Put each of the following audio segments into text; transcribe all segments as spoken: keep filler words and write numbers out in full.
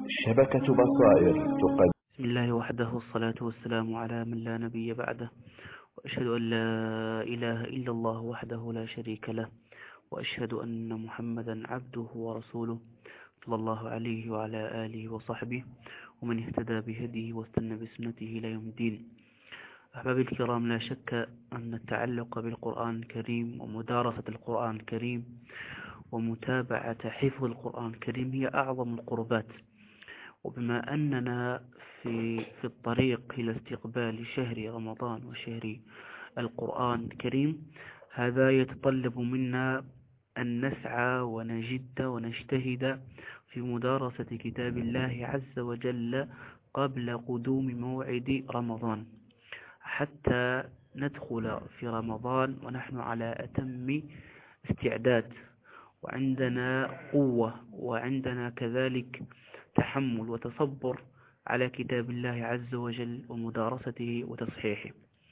شبكة بصائر تقدم. بسم الله وحده والصلاة والسلام على من لا نبي بعده، وأشهد أن لا إله إلا الله وحده لا شريك له، وأشهد أن محمدا عبده ورسوله صلى الله عليه وعلى آله وصحبه ومن اهتدى بهديه واستنى بسنته إلى يوم الدين. أحبابي الكرام، لا شك أن التعلق بالقرآن الكريم ومدارسة القرآن الكريم ومتابعة حفظ القرآن الكريم هي أعظم القربات. وبما أننا في في الطريق إلى استقبال شهر رمضان وشهر القرآن الكريم، هذا يتطلب منا أن نسعى ونجد ونجتهد في مدارسة كتاب الله عز وجل قبل قدوم موعد رمضان، حتى ندخل في رمضان ونحن على أتم استعداد، وعندنا قوة وعندنا كذلك تحمل وتصبر على كتاب الله عز وجل ومدارسته وتصحيحه.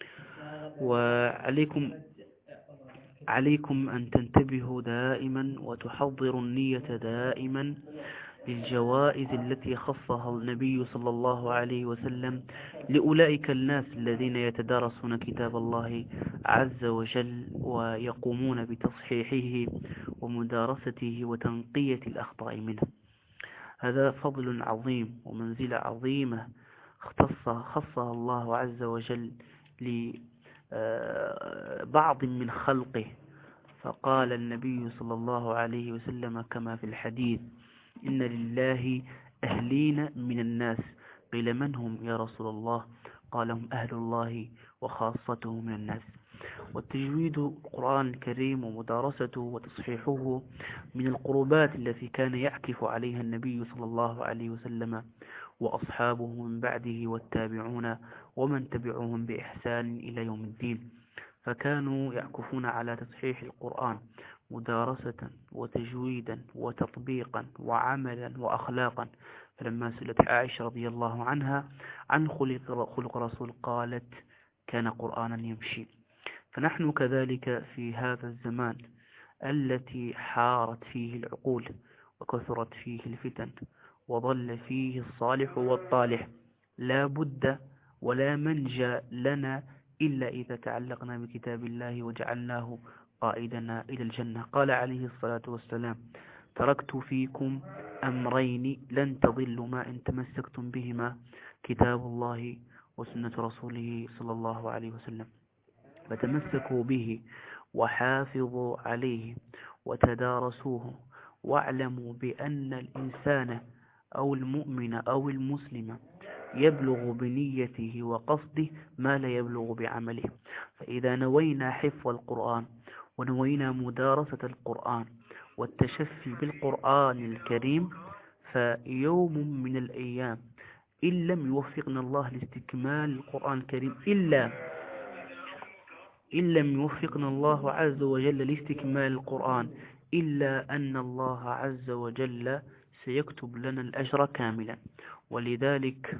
وعليكم عليكم أن تنتبهوا دائما وتحضروا النية دائما للجوائز التي خصها النبي صلى الله عليه وسلم لأولئك الناس الذين يتدارسون كتاب الله عز وجل ويقومون بتصحيحه ومدارسته وتنقية الأخطاء منه. هذا فضل عظيم ومنزلة عظيمة اختص خصها الله عز وجل لبعض من خلقه. فقال النبي صلى الله عليه وسلم كما في الحديث: إن لله أهلين من الناس. قيل من هم يا رسول الله؟ قال: هم أهل الله وخاصته من الناس. والتجويد القرآن الكريم ومدارسته وتصحيحه من القربات التي كان يعكف عليها النبي صلى الله عليه وسلم وأصحابه من بعده والتابعون ومن تبعهم بإحسان إلى يوم الدين. فكانوا يعكفون على تصحيح القرآن مدارسة وتجويدا وتطبيقا وعملا وأخلاقا. فلما سئلت عائشة رضي الله عنها عن خلق, خلق رسول قالت: كان قرآنا يمشي. فنحن كذلك في هذا الزمان التي حارت فيه العقول وكثرت فيه الفتن وضل فيه الصالح والطالح، لا بد ولا منجى لنا إلا إذا تعلقنا بكتاب الله وجعلناه قائدنا إلى الجنة. قال عليه الصلاة والسلام: تركت فيكم أمرين لن تضلوا ما إن تمسكتم بهما، كتاب الله وسنة رسوله صلى الله عليه وسلم. فتمسكوا به وحافظوا عليه وتدارسوه، واعلموا بأن الإنسان أو المؤمن أو المسلم يبلغ بنيته وقصده ما لا يبلغ بعمله. فإذا نوينا حفظ القرآن ونوينا مدارسة القرآن والتشفي بالقرآن الكريم، فيوم من الأيام إن لم يوفقنا الله لاستكمال القرآن الكريم إلا إن لم يوفقنا الله عز وجل لاستكمال القرآن إلا أن الله عز وجل سيكتب لنا الأجر كاملا. ولذلك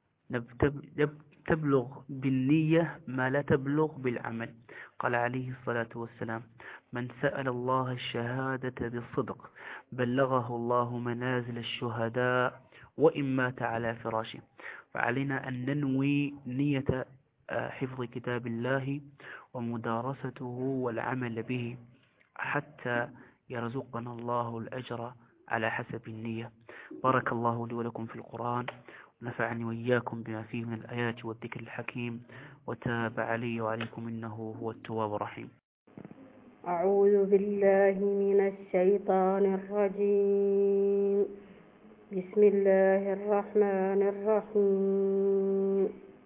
تبلغ بالنية ما لا تبلغ بالعمل. قال عليه الصلاة والسلام: من سأل الله الشهادة بالصدق بلغه الله منازل الشهداء وإن مات على فراشه. فعلينا أن ننوي نية حفظ كتاب الله ومدارسته والعمل به حتى يرزقنا الله الأجر على حسب النية. بارك الله لي ولكم في القرآن، ونفعني وإياكم بما فيه من الآيات والذكر الحكيم، وتاب علي وعليكم إنه هو التواب الرحيم. أعوذ بالله من الشيطان الرجيم. بسم الله الرحمن الرحيم.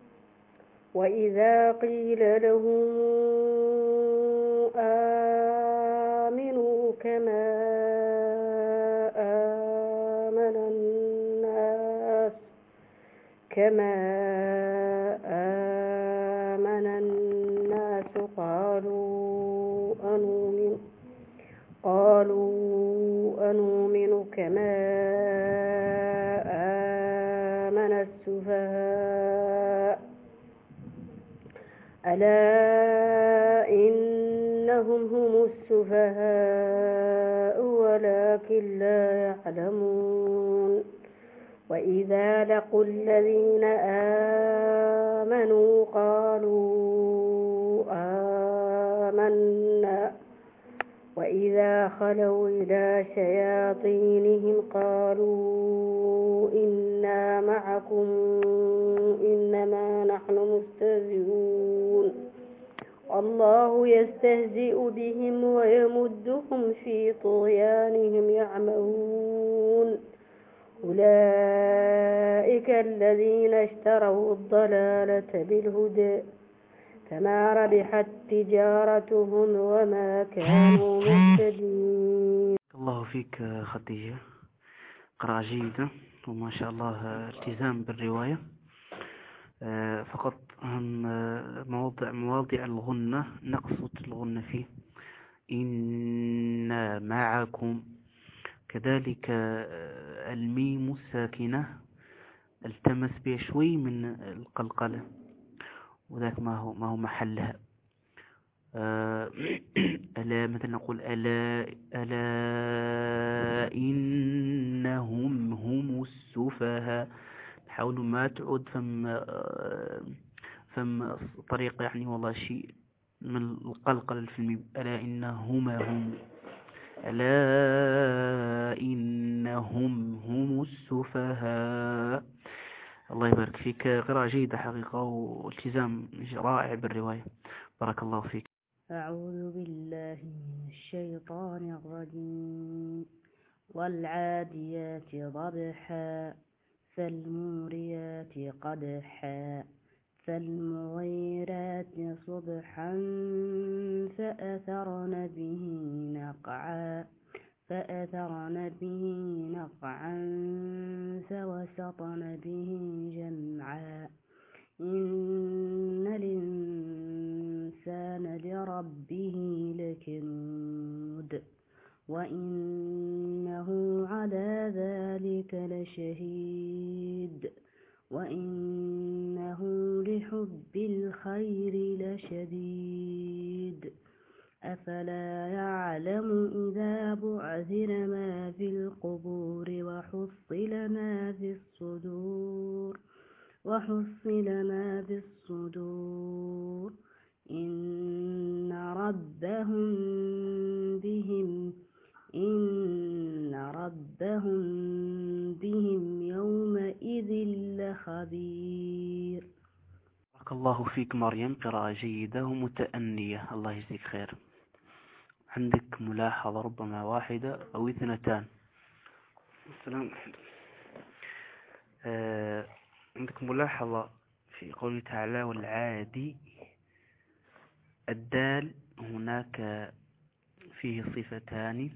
وإذا قيل لهم آمنوا كما آمن الناس كما آمن الناس قالوا أنؤمن قالوا أنؤمن كما آمن السفهاء ألا إنهم هم السفهاء ولكن لا يعلمون وإذا لقوا الذين آمنوا قالوا آمنا وإذا خلوا إلى شياطينهم قالوا إنا معكم إنما نحن مستهزئون الله يستهزئ بهم ويمدهم في طغيانهم يعمهون أولئك الذين اشتروا الضلالة بالهدى فما ربحت تجارتهم وما كانوا مهتدين. الله فيك خديجة، قراءة جيدة وما شاء الله التزام بالرواية. فقط هم مواضع مواضع الغنة نقصد الغنة فيه إن معكم، كذلك الميم الساكنة التمس بها شوي من القلقلة وذاك ما هو ما هو محلها. ألا مثلا نقول ألا ألا إنهم هم السفهاء، حاولوا ما تعود فم فم طريقة يعني والله شيء من القلقلة في الميم. ألا إنهما هم ألا إنهم هم السفهاء. الله يبارك فيك، قراءة جيدة حقيقة والتزام رائع بالرواية، بارك الله فيك. أعوذ بالله من الشيطان الرجيم. والعاديات ضبحا فالموريات قدحا فالمغيرات صبحا فأثرن به نقعا فأثرن به نقعا فوسطن به جمعا إن الإنسان لربه لكنود وإنه على ذلك لشهيد وإنه لحب الخير لشديد أفلا يعلم إذا بعثر ما في القبور وحصل ما في الصدور وحصل ما في الصدور إن ربهم بهم إن ربهم بهم يومئذ لخبير. بارك الله فيك مريم، قراءة جيدة ومتأنية، الله يجزيك خير. عندك ملاحظة ربما واحدة أو اثنتان؟ السلام آه عندك ملاحظة في قوله تعالى والعادي، الدال هناك فيه صفتان،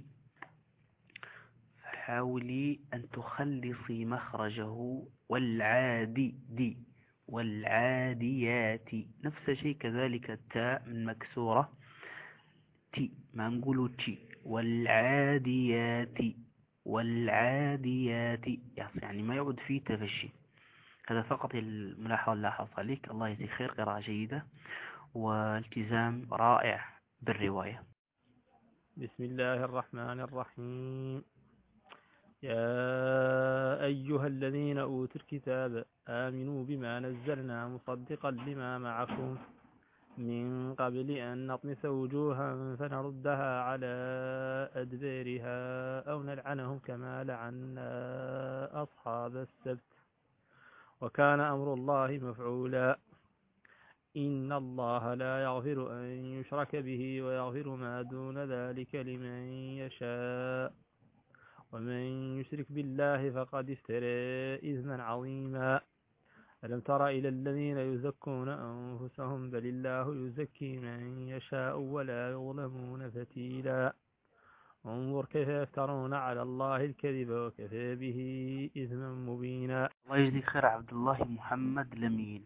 فحاولي أن تخلصي مخرجه. والعادي دي والعاديات نفس الشيء، كذلك التاء من مكسورة تي ما نقول تي. والعاديات والعاديات يعني ما يعود فيه تفشي. هذا فقط الملاحظة اللي لاحظت عليك، الله يجزيك خير، قراءة جيدة والتزام رائع بالرواية. بسم الله الرحمن الرحيم. يا أيها الذين أوتوا الكتاب آمنوا بما نزلنا مصدقا لما معكم من قبل أن نطمس وجوها فنردها على أدبارها أو نلعنهم كما لعنا أصحاب السبت وكان أمر الله مفعولا. إن الله لا يغفر أن يشرك به ويغفر ما دون ذلك لمن يشاء ومن يشرك بالله فقد افترى إثما عظيما. ألم تر إلى الذين يزكون أنفسهم بل الله يزكي من يشاء ولا يظلمون فتيلا. انظر كيف يفترون على الله الكذب وكفى به إثما مبينا. الله يجزيك خير عبد الله محمد لمين.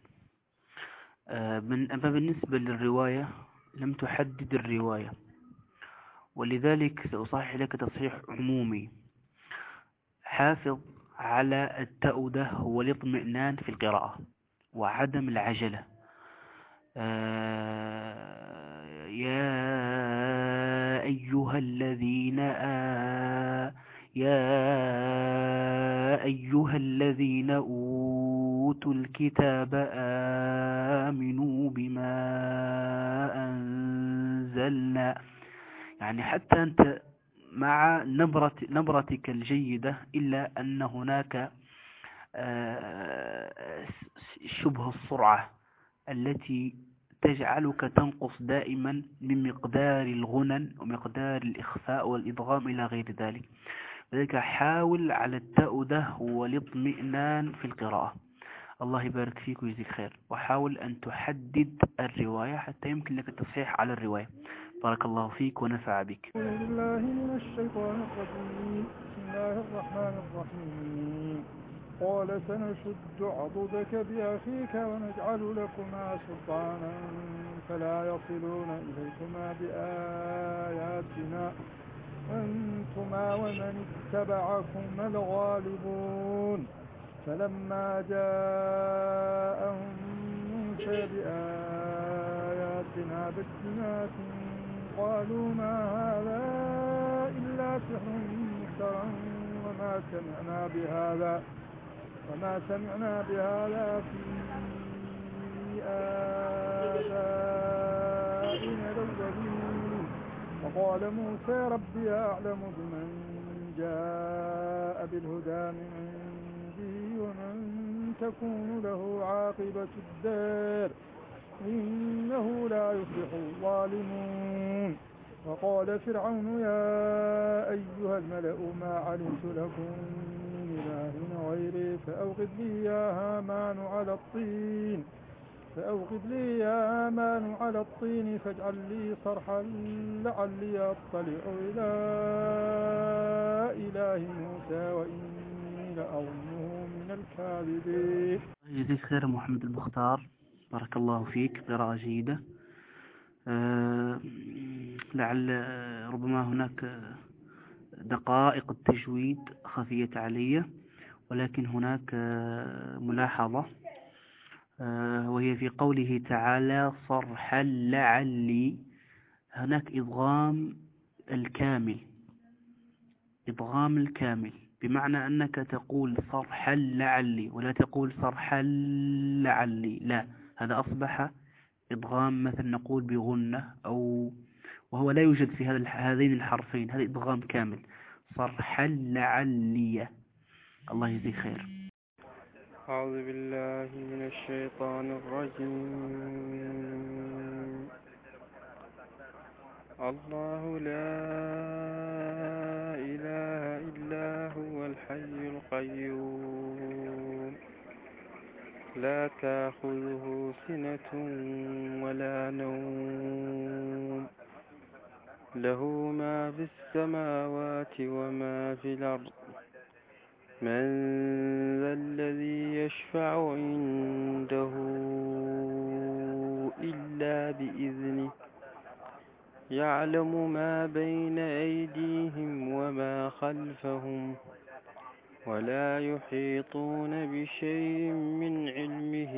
أما بالنسبة للرواية لم تحدد الرواية، ولذلك سأصحح لك تصحيح عمومي. حافظ على التأودة والاطمئنان في القراءة وعدم العجلة. آه يا أيها الذين آ يا أيها الذين أوتوا الكتاب آمنوا بما أنزلنا. يعني حتى أنت مع نبرة نبرتك الجيدة إلا أن هناك شبه السرعة التي تجعلك تنقص دائما من مقدار الغنن ومقدار الإخفاء والإدغام إلى غير ذلك. لذلك حاول على التأودة والاطمئنان في القراءة. الله يبارك فيك ويجزيك خير. وحاول أن تحدد الرواية حتى يمكن لك التصحيح على الرواية. بارك الله فيك ونفع بك. أعوذ بالله من الشيطان الرجيم. بسم الله الرحمن الرحيم. قال سنشد عضدك بأخيك ونجعل لكما سلطانا فلا يصلون إليكما بآياتنا أنتما ومن اتبعكما الغالبون. فلما جاءهم موسى بآياتنا بينات قالوا ما هذا إلا سحر مفترى وما سمعنا بهذا وما سمعنا بهذا في آبائنا الأولين. وقال موسى ربي أعلم بمن جاء بالهدى من عنده ومن تكون له عاقبة الدار إنه لا يفلح الظالمون. وقال فرعون يا أيها الملأ ما علمت لكم من إله غيري فأوقد لي يا هامان على الطين فأوقد لي يا هامان على الطين فاجعل لي صرحا لعلي أطلع إلى إله موسى وإني لأظنه من الكاذبين. جزاك خير محمد المختار، بارك الله فيك، قراءة جيدة. أه لعل ربما هناك دقائق التجويد خفيت علي، ولكن هناك ملاحظة أه وهي في قوله تعالى صرحا لعلي، هناك إضغام الكامل، إضغام الكامل، بمعنى أنك تقول صرحا لعلي ولا تقول صرحا لعلي، لا، هذا أصبح إضغام مثل نقول بغنة، أو وهو لا يوجد في هذين الحرفين، هذا إضغام كامل، صرحا لعلي. الله يجزيك خير. أعوذ بالله من الشيطان الرجيم. الله لا إله إلا هو الحي القيوم لا تأخذه سنة ولا نوم له ما في السماوات وما في الأرض من ذا الذي يشفع عنده إلا بإذنه يعلم ما بين أيديهم وما خلفهم ولا يحيطون بشيء من علمه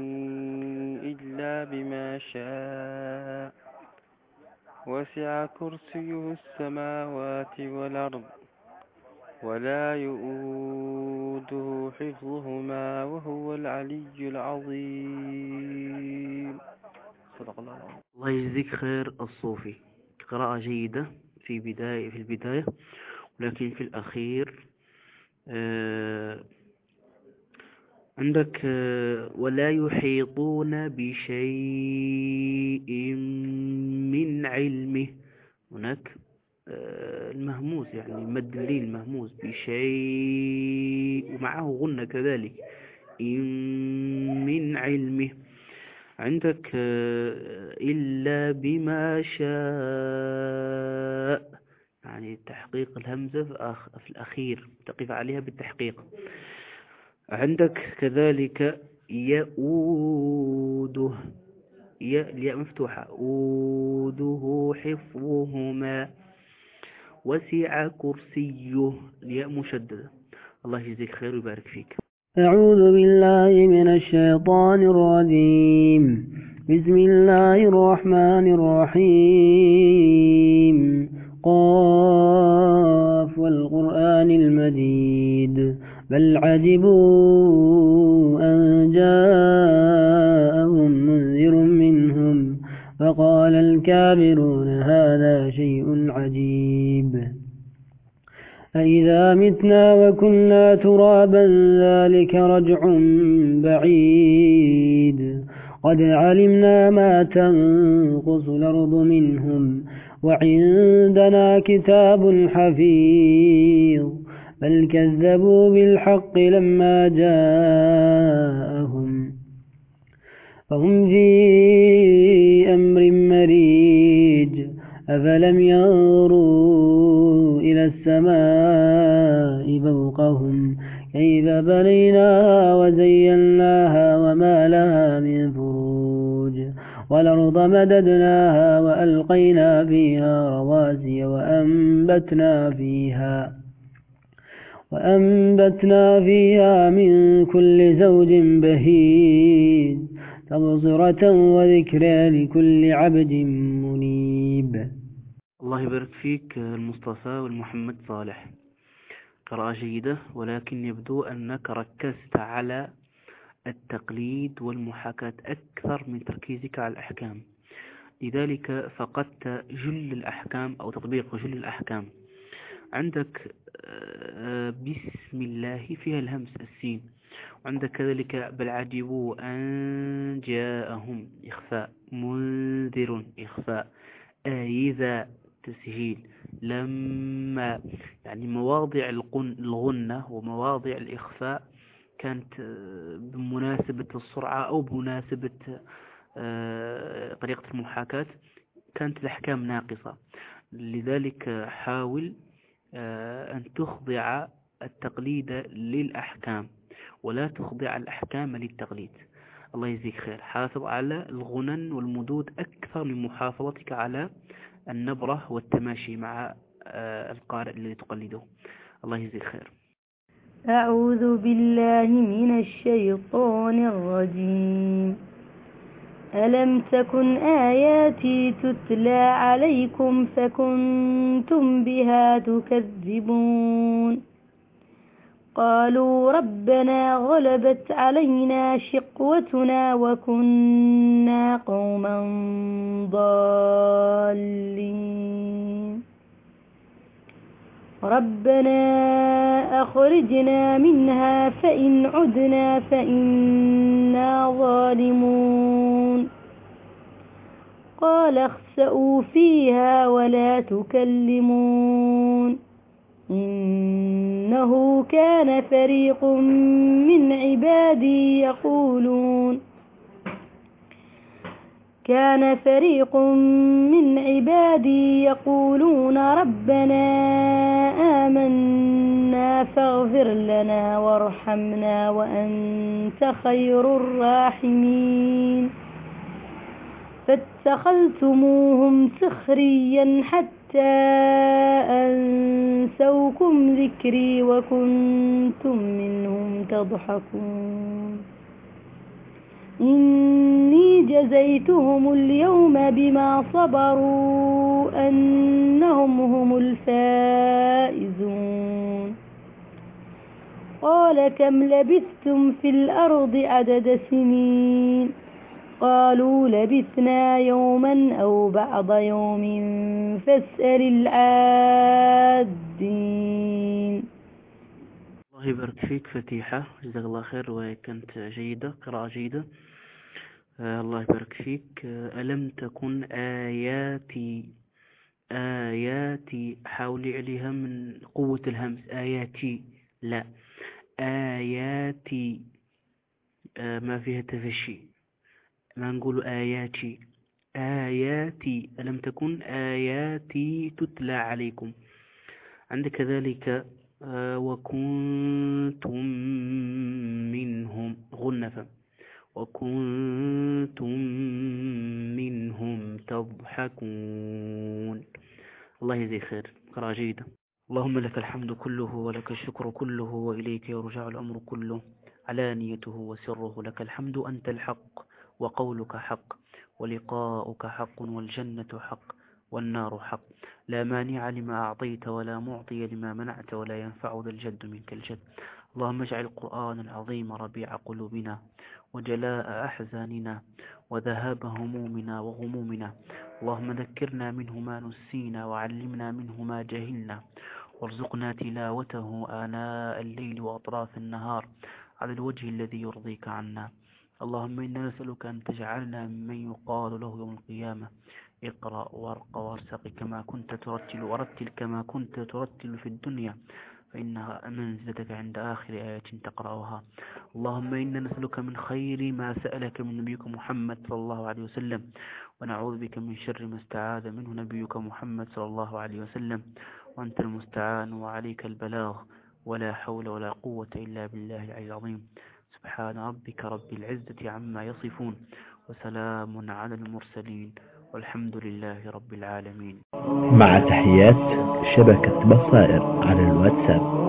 إلا بما شاء وسع كرسيه السماوات والأرض ولا يؤوده حفظهما وهو العلي العظيم. صدق الله العظيم. الله يجزيك خير الصوفي، قراءة جيدة في بداية في البداية، ولكن في الأخير آه عندك آه ولا يحيطون بشيء من علمه، هناك آه المهموس، يعني مد اللين المهموس، بشيء ومعه غنة كذلك، إن من علمه. عندك آه إلا بما شاء، يعني تحقيق الهمزة في الأخير، تقف عليها بالتحقيق. عندك كذلك يؤوده، الياء مفتوحة، أوده حفظهما، وسع كرسيه، الياء مشددة. الله يجزيك خير ويبارك فيك. أعوذ بالله من الشيطان الرجيم. بسم الله الرحمن الرحيم. قاف والقرآن المجيد بل عجبوا أن جاءهم منذر منهم فقال الكافرون هذا شيء عجيب أإذا متنا وكنا ترابا ذلك رجع بعيد قد علمنا ما تنقص الأرض منهم وعندنا كتاب حفيظ بل كذبوا بالحق لما جاءهم فهم في أمر مريج أفلم ينظروا إلى السماء فوقهم كيف بنيناها وزيناها وما لها من فروج والأرض مددناها وألقينا فيها رواسي وأنبتنا فيها وأنبتنا فيها من كل زوج بهيج تبصرة وذكرى لكل عبد منيب. الله يبارك فيك المصطفى والمحمد صالح، قراءة جيدة، ولكن يبدو أنك ركزت على التقليد والمحاكاة أكثر من تركيزك على الأحكام، لذلك فقدت جل الأحكام أو تطبيق جل الأحكام. عندك بسم الله فيها الهمس السين، وعندك كذلك بل عجبوا أن جاءهم إخفاء، منذر إخفاء، إذا تسهيل، لما، يعني مواضع الغنة ومواضع الإخفاء كانت بمناسبة السرعة أو بمناسبة طريقة المحاكاة كانت الأحكام ناقصة، لذلك حاول أن تخضع التقليد للأحكام ولا تخضع الأحكام للتقليد. الله يجزيك خير، حافظ على الغنن والمدود أكثر من محافظتك على النبرة والتماشي مع القارئ الذي تقلده. الله يجزيك خير. أعوذ بالله من الشيطان الرجيم. ألم تكن آياتي تتلى عليكم فكنتم بها تكذبون قالوا ربنا غلبت علينا شقوتنا وكنا قوما ضالين ربنا أخرجنا منها فإن عدنا فإنا ظالمون قال اخسئوا فيها ولا تكلمون إنه كان فريق من عبادي يقولون كان فريق من عبادي يقولون ربنا آمنا فاغفر لنا وارحمنا وأنت خير الراحمين فاتخذتموهم سخريا حتى أنسوكم ذكري وكنتم منهم تضحكون إني جزيتهم اليوم بما صبروا أنهم هم الفائزون قال كم لبثتم في الأرض عدد سنين قالوا لبثنا يوما أو بعض يوم فاسأل العادين. الله يبارك فيك فتيحة، جزاك الله خير وكانت جيدة، قراءة جيدة. آه الله يبارك فيك. آه ألم تكن آياتي آياتي، حاولي عليها من قوة الهمس، آياتي لا آياتي، آه ما فيها تفشي، ما نقول آياتي آياتي. ألم تكن آياتي تتلى عليكم. عندك كذلك آه وكنتم منهم غنفا وكنتم منهم تضحكون. الله يجزيك خير، قراءة جيدة. اللهم لك الحمد كله ولك الشكر كله وإليك يرجع الأمر كله علانيته وسره. لك الحمد أنت الحق وقولك حق ولقاؤك حق والجنة حق والنار حق، لا مانع لما أعطيت ولا معطي لما منعت ولا ينفع ذا الجد منك الجد. اللهم اجعل القرآن العظيم ربيع قلوبنا وجلاء أحزاننا وذهاب همومنا وغمومنا. اللهم ذكرنا منه ما نسينا وعلمنا منه ما جهلنا، وارزقنا تلاوته آناء الليل وأطراف النهار على الوجه الذي يرضيك عنا. اللهم إنا نسألك أن تجعلنا ممن يقال له يوم القيامة اقرأ وارق وارسق كما كنت ترتل ورتل كما كنت ترتل في الدنيا، فإنها منزلتك عند آخر آية تقرأها. اللهم إنا نسألك من خير ما سألك من نبيك محمد صلى الله عليه وسلم، ونعوذ بك من شر ما استعاذ منه نبيك محمد صلى الله عليه وسلم، وأنت المستعان وعليك البلاغ، ولا حول ولا قوة إلا بالله العلي العظيم. سبحان ربك رب العزة عما يصفون، وسلام على المرسلين، والحمد لله رب العالمين. مع تحيات شبكة بصائر على الواتساب.